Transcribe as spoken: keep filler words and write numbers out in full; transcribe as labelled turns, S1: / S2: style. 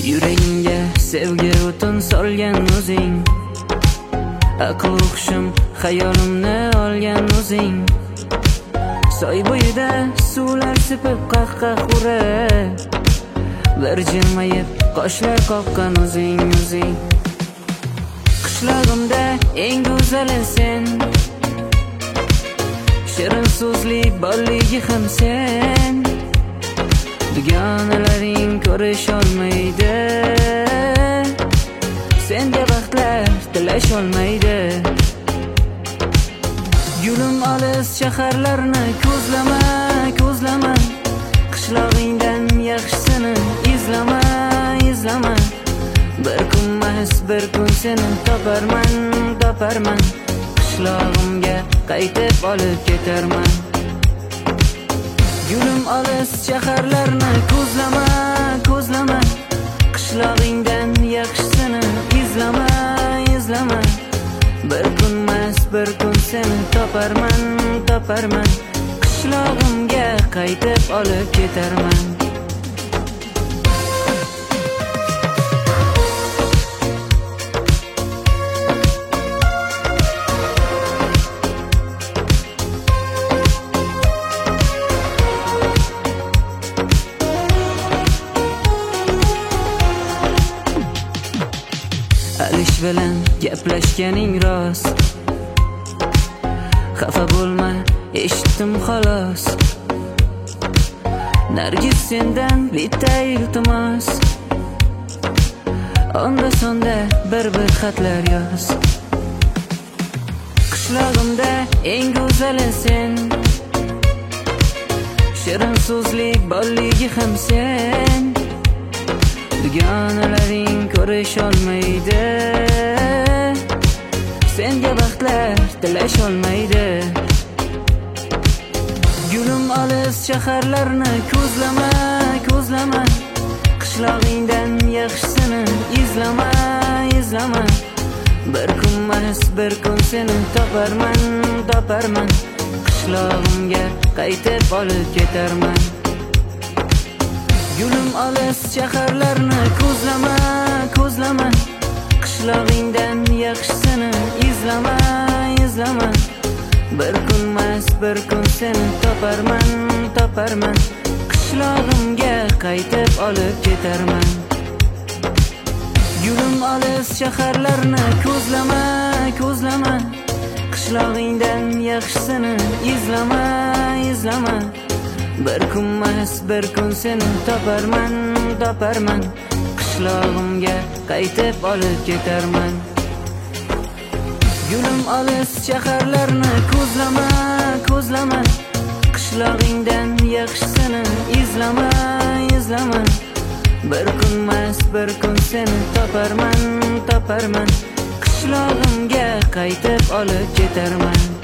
S1: Yuragimga sevgi o'tin solgan o'zing, aql hushim xayolimni olgan o'zing. Soy bo'yida suvlar sepib qahqah urib, bir jilmayib qoshlar qoqqan o'zing o'zing. Qishlog'imda eng go'zali sen, shirin so'zli bolligi ham sen. Dugonalaring ko'risholmaydi, senga baxtlar tilasholmaydi. Gulim olis shaharlarni ko'zlama, ko'zlama, qishlog'ingdan yaxshisini izlama, izlama. Bir kunmas bir kun seni toparman, toparman. Qishlog'imga qaytib olib ketarman. Gulim olis shaharlarni ko'zlama, ko'zlama, qishlog'ingdan yaxshisini izlama, izlama. Bir kunmas bir kun seni toparman, toparman. Qishlog'imga qaytib olib ketarman. Alish bilan gaplashganing rost, xafa bo'lma, eshitdim xolos. Nargiz sendan bitta iltimos, onda sonda bir-bir xatlar yoz. Qishlog'imda eng go'zali sen, shirin so'zli bolligi ham sen. Dugonalaring ko'risholmaydi, senga baxtlar tilasholmaydi. Gulim olis shaharlarni ko'zlama, ko'zlama, qishlog'ingdan yaxshisini izlama, izlama. Bir kunmas bir kun seni toparman, toparman. Qishlog'imga qaytib olib ketarman. Gulim olis shaharlarni ko'zlama, ko'zlama, qishlog'ingdan yaxshisini izlama, izlama. Bir kunmas bir kun seni toparman, toparman. Qishlog'imga qaytib olib ketarman. Gulim olis shaharlarni ko'zlama, ko'zlama, qishlog'ingdan yaxshisini izlama, izlama. Bir kunmas bir kun seni toparman, toparman. Qishlog'imga qaytib olib ketarman. Gulim olis shaharlarni ko'zlama, ko'zlama, qishlog'ingdan yaxshisini izlama, izlama. Bir kunmas bir kun seni toparman, toparman. Qishlog'imga qaytib olib ketarman.